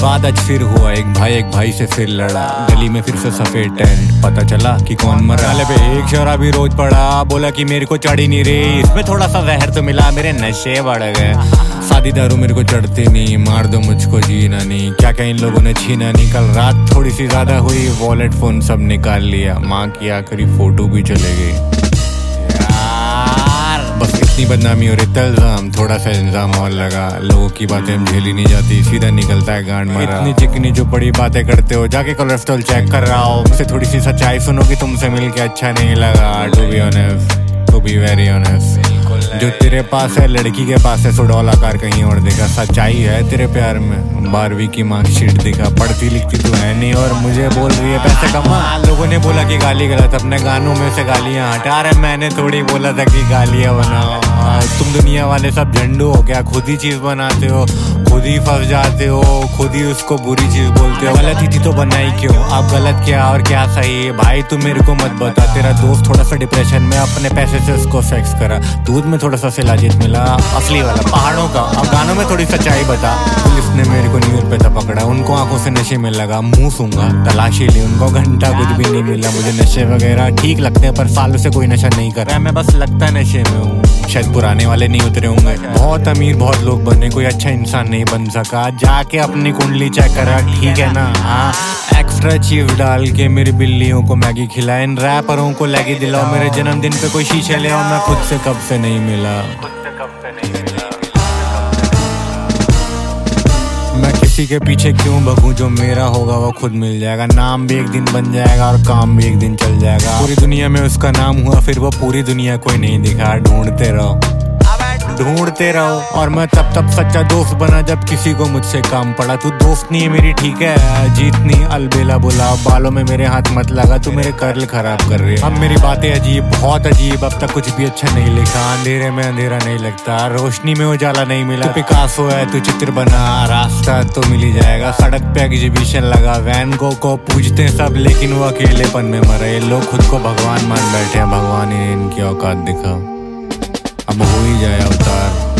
विवाद आज फिर हुआ, एक भाई से फिर लड़ा, गली में फिर से सफेद टेंट, पता चला कि कौन मरा। पे एक शराबी रोज पड़ा, बोला कि मेरे को चढ़ी नहीं रे, इसमें थोड़ा सा जहर तो मिला, मेरे नशे बढ़ गए। सादी दारू मेरे को चढ़ती नहीं, मार दो मुझको जीना नहीं, क्या क्या इन लोगों ने छीना नहीं। कल रात थोड़ी सी ज्यादा हुई, वॉलेट फोन सब निकाल लिया, माँ की आखिरी फोटो भी चले गई। बस इतनी बदनामी और इल्जाम, थोड़ा सा इंजाम और लगा, लोगों की बातें हम झेली नहीं जाती, सीधा निकलता है गांड मारा। इतनी चिकनी जो बड़ी बातें करते हो, जाके कोलेस्ट्रॉल चेक कर रहा हो, मुझसे थोड़ी सी सच्चाई सुनोगी, तुमसे मिलके अच्छा नहीं लगा। To be honest, to be very honest, जो तेरे पास है लड़की के पास है, 100 डॉलर कार कहीं और दिखा। सच्चाई है तेरे प्यार में, 12वीं की मार्कशीट दिखा, पढ़ती लिखती तो है नहीं और मुझे बोल रही है पैसे कमा। लोगों ने बोला कि गाली गलत, अपने गानों में से गालियां हटा रहे, मैंने थोड़ी बोला था कि गालियां बनाओ। तुम दुनिया वाले सब झंडू हो क्या, खुद ही चीज बनाते हो, खुद ही फंस जाते हो, खुद ही उसको बुरी चीज बोलते हो। गलत ही थी तो बनाई क्यों, अब गलत क्या और क्या सही है भाई, तू मेरे को मत बता। तेरा दोस्त थोड़ा सा डिप्रेशन में, अपने पैसे से उसको सेक्स करा, दूध में थोड़ा सा शिलाजीत मिला, असली वाला पहाड़ों का। अब गानों में थोड़ी सच्चाई बता। पुलिस ने मेरे को न्यूज पे था पकड़ा, उनको आंखों से नशे में लगा, मुंह सूंघा, तलाशी ली, उनको घंटा कुछ भी नहीं मिला। मुझे नशे वगैरह ठीक लगते हैं पर सालों से कोई नशा नहीं कर रहा, मैं बस लगता है नशे में हूँ। शायद पुराने वाले नहीं उतरे होंगे, बहुत अमीर बहुत लोग बने, कोई अच्छा इंसान नहीं बन सका। जाके अपनी कुंडली चेक करा, ठीक है ना। हाँ, एक्स्ट्रा चीज डाल के मेरी बिल्लियों को मैगी खिलाए, इन रैपरों को लैगी दिलाओ, मेरे जन्मदिन पे कोई शीशे ले आओ, मैं खुद से कब से नहीं मिला। मैं किसी के पीछे क्यों भगूं, जो मेरा होगा वो खुद मिल जाएगा। नाम भी एक दिन बन जाएगा और काम भी एक दिन चल जाएगा। पूरी दुनिया में उसका नाम हुआ, फिर वो पूरी दुनिया कोई नहीं दिखा। ढूंढते रहो और मैं तब सच्चा दोस्त बना जब किसी को मुझसे काम पड़ा। तू दोस्त नहीं है मेरी, ठीक है, जीतनी अलबेला बुला, बालों में मेरे हाथ मत लगा, तू मेरे कर्ल खराब कर रही है। अब मेरी बातें अजीब, बहुत अजीब, अब तक कुछ भी अच्छा नहीं लिखा। अंधेरे में अंधेरा नहीं लगता, रोशनी में उजाला नहीं मिला। तू पिकासो है, तू चित्र बना, रास्ता तो मिल ही जाएगा। सड़क पे एग्जीबिशन लगा, वैन गो को पूजते सब, लेकिन वो अकेलेपन में मरे। लोग खुद को भगवान मान बैठे हैं, भगवान ने इनकी औकात दिखा। अब हो ही जाए अवतार।